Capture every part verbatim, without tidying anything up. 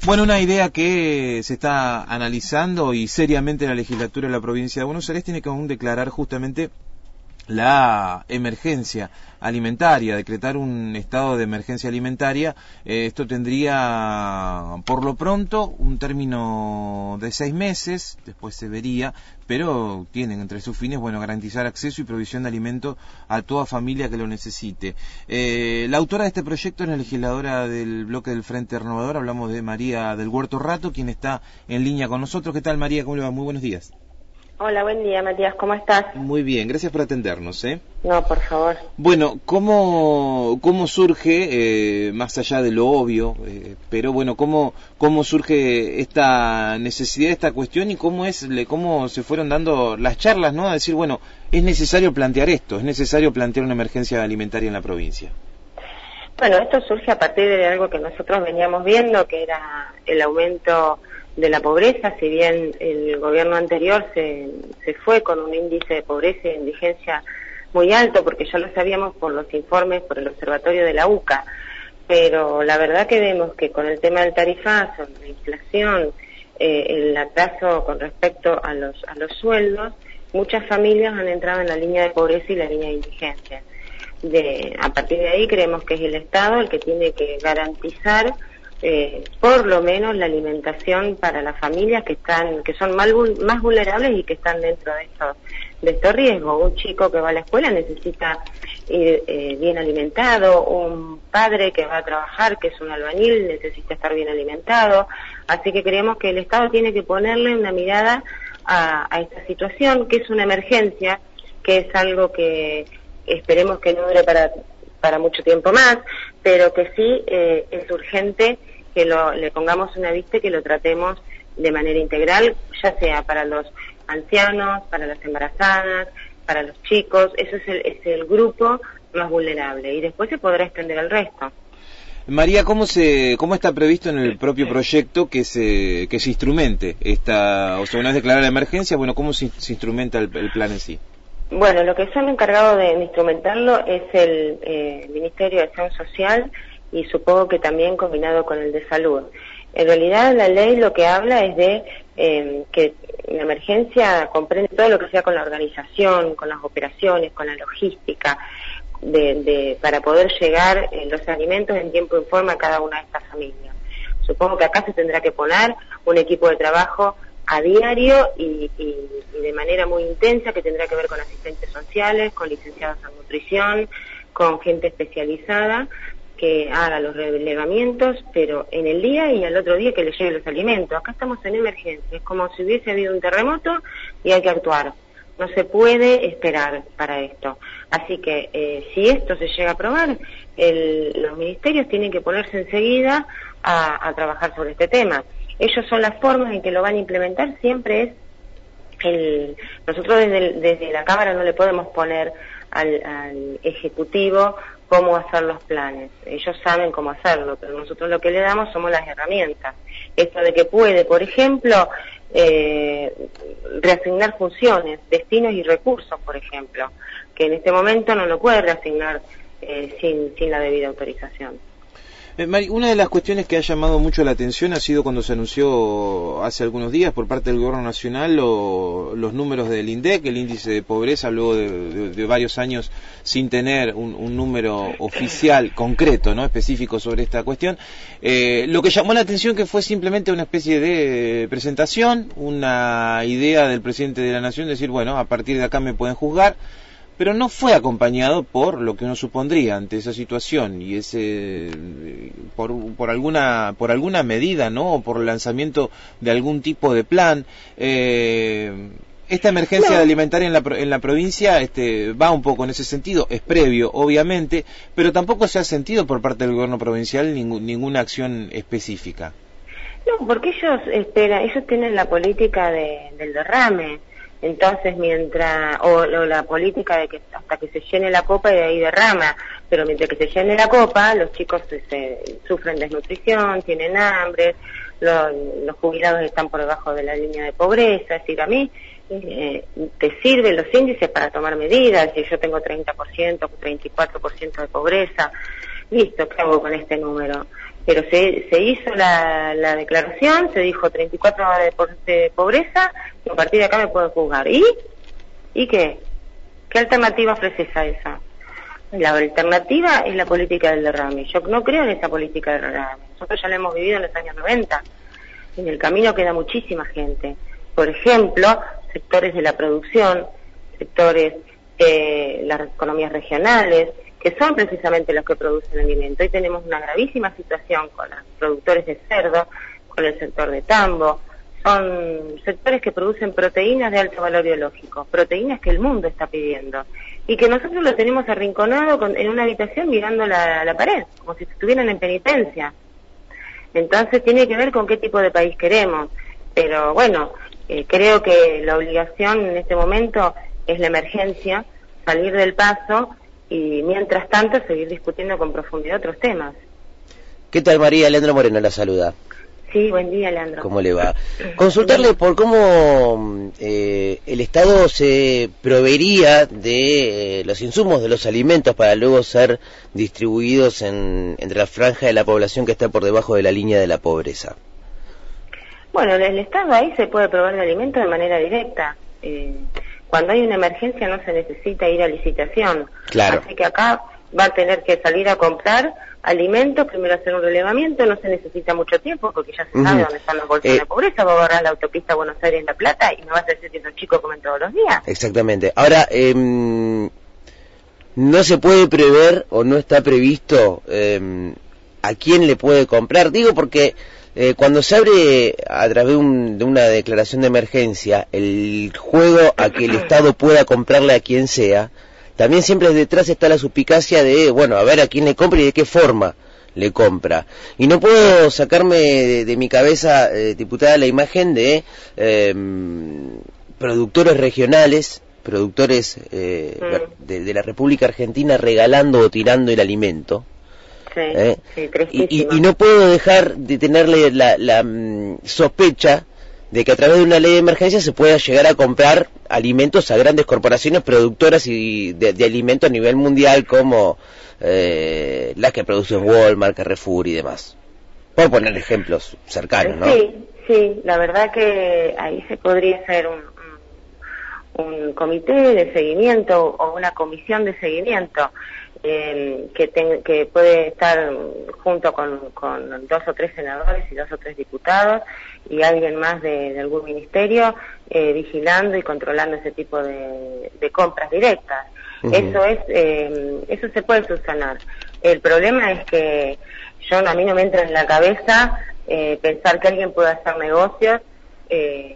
Bueno, una idea que se está analizando y seriamente en la legislatura de la provincia de Buenos Aires tiene que aún declarar justamente la emergencia alimentaria, decretar un estado de emergencia alimentaria. Eh, esto tendría, por lo pronto, un término de seis meses, después se vería, pero tienen entre sus fines, bueno, garantizar acceso y provisión de alimento a toda familia que lo necesite. Eh, la autora de este proyecto es la legisladora del bloque del Frente Renovador, hablamos de María del Huerto Rato, quien está en línea con nosotros. ¿Qué tal, María? ¿Cómo le va? Muy buenos días. Hola, buen día, Matías, ¿cómo estás? Muy bien, gracias por atendernos, ¿eh? No, por favor. Bueno, ¿cómo, cómo surge, eh, más allá de lo obvio, eh, pero bueno, cómo, cómo surge esta necesidad, esta cuestión y cómo es, cómo se fueron dando las charlas, ¿no? A decir, bueno, es necesario plantear esto, es necesario plantear una emergencia alimentaria en la provincia. Bueno, esto surge a partir de algo que nosotros veníamos viendo, que era el aumento de la pobreza. Si bien el gobierno anterior se, se fue con un índice de pobreza e indigencia muy alto, porque ya lo sabíamos por los informes, por el observatorio de la U C A, pero la verdad que vemos que con el tema del tarifazo, la inflación, eh, el atraso con respecto a los, a los sueldos, muchas familias han entrado en la línea de pobreza y la línea de indigencia. De, a partir de ahí creemos que es el Estado el que tiene que garantizar Eh, por lo menos la alimentación para las familias que están, que son más, más vulnerables y que están dentro de estos, de estos riesgos. Un chico que va a la escuela necesita ir eh, bien alimentado, un padre que va a trabajar, que es un albañil, necesita estar bien alimentado, así que creemos que el Estado tiene que ponerle una mirada a, a esta situación, que es una emergencia, que es algo que esperemos que no dure para para mucho tiempo más, pero que sí eh, es urgente que lo, le pongamos una vista y que lo tratemos de manera integral, ya sea para los ancianos, para las embarazadas, para los chicos. Eso es el, es el grupo más vulnerable y después se podrá extender al resto. María, ¿cómo se cómo está previsto en el propio proyecto que se que se instrumente esta, o sea, una vez declarada la emergencia, bueno, cómo se, se instrumenta el, el plan en sí? Bueno, lo que son encargados de instrumentarlo es el eh, Ministerio de Acción Social y supongo que también combinado con el de Salud. En realidad la ley lo que habla es de eh, que la emergencia comprende todo lo que sea con la organización, con las operaciones, con la logística, de, de, para poder llegar eh, los alimentos en tiempo y forma a cada una de estas familias. Supongo que acá se tendrá que poner un equipo de trabajo a diario y, y, y de manera muy intensa, que tendrá que ver con asistentes sociales, con licenciados en nutrición, con gente especializada que haga los relevamientos, pero en el día y al otro día que le lleguen los alimentos. Acá estamos en emergencia, es como si hubiese habido un terremoto y hay que actuar. No se puede esperar para esto. Así que eh, si esto se llega a aprobar, el, los ministerios tienen que ponerse enseguida a, a trabajar sobre este tema. Ellos son las formas en que lo van a implementar, siempre es el... Nosotros desde, el, desde la Cámara no le podemos poner al, al Ejecutivo cómo hacer los planes. Ellos saben cómo hacerlo, pero nosotros lo que le damos somos las herramientas. Esto de que puede, por ejemplo, eh, reasignar funciones, destinos y recursos, por ejemplo, que en este momento no lo puede reasignar eh, sin, sin la debida autorización. Eh, Mari, una de las cuestiones que ha llamado mucho la atención ha sido cuando se anunció hace algunos días por parte del Gobierno Nacional lo, los números del INDEC, el índice de pobreza, luego de, de, de varios años sin tener un, un número oficial, concreto, no específico sobre esta cuestión. Eh, lo que llamó la atención que fue simplemente una especie de presentación, una idea del presidente de la Nación de decir, bueno, a partir de acá me pueden juzgar, pero no fue acompañado por lo que uno supondría ante esa situación y ese por, por alguna por alguna medida, ¿no? O por el lanzamiento de algún tipo de plan. Eh, esta emergencia no. alimentaria en la en la provincia este va un poco en ese sentido, es previo, obviamente, pero tampoco se ha sentido por parte del gobierno provincial ningún, ninguna acción específica. No, porque ellos esperan, ellos tienen la política de, del derrame. Entonces, mientras, o, o la política de que hasta que se llene la copa y de ahí derrama, pero mientras que se llene la copa, los chicos se, se, sufren desnutrición, tienen hambre, los, los jubilados están por debajo de la línea de pobreza. Es decir, a mí eh, te sirven los índices para tomar medidas. Si yo tengo treinta por ciento, treinta y cuatro por ciento de pobreza, listo, ¿qué hago con este número? pero se, se hizo la, la declaración, se dijo treinta y cuatro horas de, po de pobreza, y a partir de acá me puedo juzgar. ¿Y? ¿Y qué? ¿Qué alternativa ofreces a esa? La alternativa es la política del derrame. Yo no creo en esa política del derrame. Nosotros ya la hemos vivido en los años noventa. En el camino queda muchísima gente. Por ejemplo, sectores de la producción, sectores, eh, las economías regionales, que son precisamente los que producen alimento. Hoy tenemos una gravísima situación con los productores de cerdo, con el sector de tambo. Son sectores que producen proteínas de alto valor biológico, proteínas que el mundo está pidiendo, y que nosotros lo tenemos arrinconado con, en una habitación mirando la, la pared, como si estuvieran en penitencia. Entonces tiene que ver con qué tipo de país queremos. Pero bueno, eh, creo que la obligación en este momento es la emergencia, salir del paso y mientras tanto seguir discutiendo con profundidad otros temas. ¿Qué tal, María? Leandro Moreno la saluda. Sí, buen día, Leandro. ¿Cómo le va? Consultarle por cómo eh, el Estado se proveería de eh, los insumos de los alimentos para luego ser distribuidos en, entre la franja de la población que está por debajo de la línea de la pobreza. Bueno, el Estado ahí se puede proveer de alimentos de manera directa. Eh, cuando hay una emergencia no se necesita ir a licitación. Claro. Así que acá va a tener que salir a comprar alimentos, primero hacer un relevamiento, no se necesita mucho tiempo porque ya se sabe uh-huh. dónde están los bolsas eh, de pobreza, va a agarrar la autopista Buenos Aires-La Plata y no vas a decir que esos chicos comen todos los días. Exactamente. Ahora, eh, no se puede prever o no está previsto eh, a quién le puede comprar, digo porque eh, cuando se abre a través de, un, de una declaración de emergencia el juego a que el Estado pueda comprarle a quien sea, también siempre detrás está la suspicacia de, bueno, a ver a quién le compra y de qué forma le compra. Y no puedo sacarme de, de mi cabeza, eh, diputada, la imagen de eh, productores regionales, productores eh, mm. de, de la República Argentina regalando o tirando el alimento. Sí, ¿eh? sí, y, y, y no puedo dejar de tenerle la, la um, sospecha de que a través de una ley de emergencia se pueda llegar a comprar alimentos a grandes corporaciones productoras y de, de alimentos a nivel mundial como eh, las que producen Walmart, Carrefour y demás. Por poner ejemplos cercanos, ¿no? Sí, sí, la verdad que ahí se podría hacer un, un, un comité de seguimiento o una comisión de seguimiento eh, que, ten, que puede estar junto con, con dos o tres senadores y dos o tres diputados y alguien más de, de algún ministerio eh, vigilando y controlando ese tipo de, de compras directas. Uh-huh. Eso es, eh, eso se puede subsanar. El problema es que yo a mí no me entra en la cabeza eh, pensar que alguien pueda hacer negocios eh,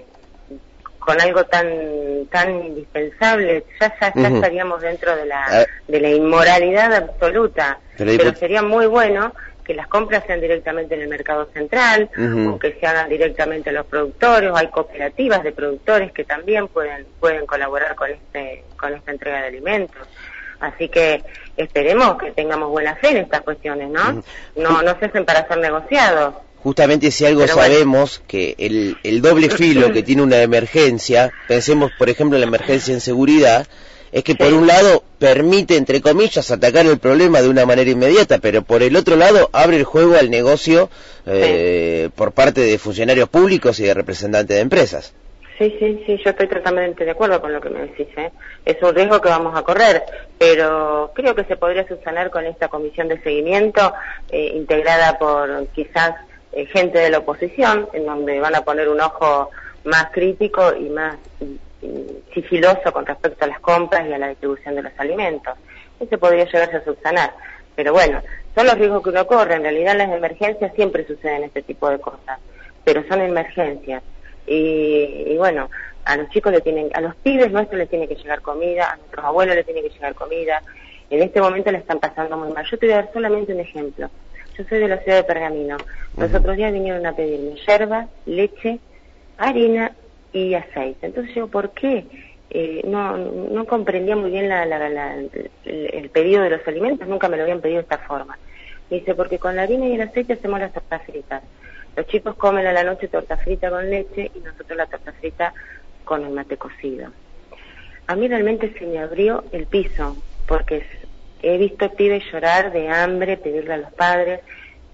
con algo tan tan indispensable. Ya ya, ya uh-huh. estaríamos dentro de la uh. de la inmoralidad absoluta. Pero, Pero sería muy bueno que las compras sean directamente en el mercado central, uh-huh. o que se hagan directamente a los productores, o hay cooperativas de productores que también pueden pueden colaborar con este con esta entrega de alimentos. Así que esperemos que tengamos buena fe en estas cuestiones, ¿no? Uh-huh. No no se hacen para ser negociados. Justamente si algo Pero sabemos, bueno. que el, el doble filo que tiene una emergencia, pensemos por ejemplo en la emergencia en seguridad, es que sí. por un lado permite, entre comillas, atacar el problema de una manera inmediata, pero por el otro lado abre el juego al negocio eh, sí. por parte de funcionarios públicos y de representantes de empresas. Sí, sí, sí, yo estoy totalmente de acuerdo con lo que me decís, ¿eh? Es un riesgo que vamos a correr, pero creo que se podría subsanar con esta comisión de seguimiento eh, integrada por quizás eh, gente de la oposición, en donde van a poner un ojo más crítico y más sigiloso con respecto a las compras y a la distribución de los alimentos. Eso podría llegarse a subsanar. Pero bueno, son los riesgos que uno corre. En realidad las emergencias siempre suceden este tipo de cosas, pero son emergencias. Y, y bueno, a los chicos le tienen, a los pibes nuestros les tiene que llegar comida, a nuestros abuelos les tiene que llegar comida. En este momento le están pasando muy mal. Yo te voy a dar solamente un ejemplo. Yo soy de la ciudad de Pergamino. Los uh-huh. otros días vinieron a pedirme yerba, leche, harina y aceite. Entonces yo, ¿por qué? Eh, no no comprendía muy bien la, la, la, el, el pedido de los alimentos, nunca me lo habían pedido de esta forma. Me dice, porque con la harina y el aceite hacemos las tortas fritas. Los chicos comen a la noche torta frita con leche y nosotros la torta frita con el mate cocido. A mí realmente se me abrió el piso, porque he visto pibes llorar de hambre, pedirle a los padres.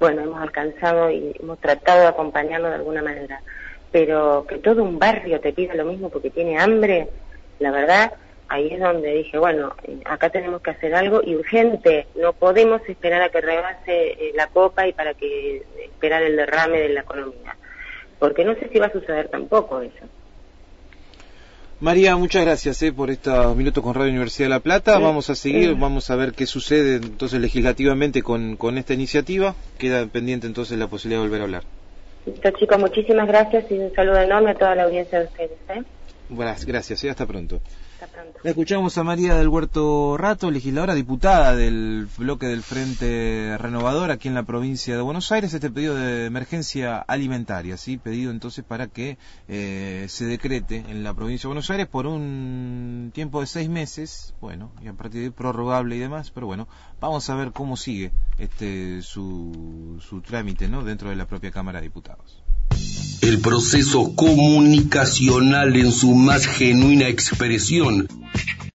bueno, hemos alcanzado y hemos tratado de acompañarlo de alguna manera. Pero que todo un barrio te pida lo mismo porque tiene hambre, la verdad, ahí es donde dije, bueno, acá tenemos que hacer algo y urgente, no podemos esperar a que rebase eh, la copa y para que esperar el derrame de la economía, porque no sé si va a suceder tampoco eso. María, muchas gracias eh, por estos minutos con Radio Universidad de La Plata. Sí, vamos a seguir, sí. vamos a ver qué sucede entonces legislativamente con, con esta iniciativa. Queda pendiente entonces la posibilidad de volver a hablar. Listo, chicos, muchísimas gracias y un saludo enorme a toda la audiencia de ustedes. ¿eh? Buenas, gracias, eh, hasta pronto. Hasta pronto. La escuchamos a María del Huerto Rato, legisladora diputada del bloque del Frente Renovador aquí en la provincia de Buenos Aires. Este pedido de emergencia alimentaria, sí, pedido entonces para que eh, se decrete en la provincia de Buenos Aires por un tiempo de seis meses, bueno, y a partir de ahí prorrogable y demás, pero bueno, vamos a ver cómo sigue este su, su trámite, ¿no?, dentro de la propia Cámara de Diputados. El proceso comunicacional en su más genuina expresión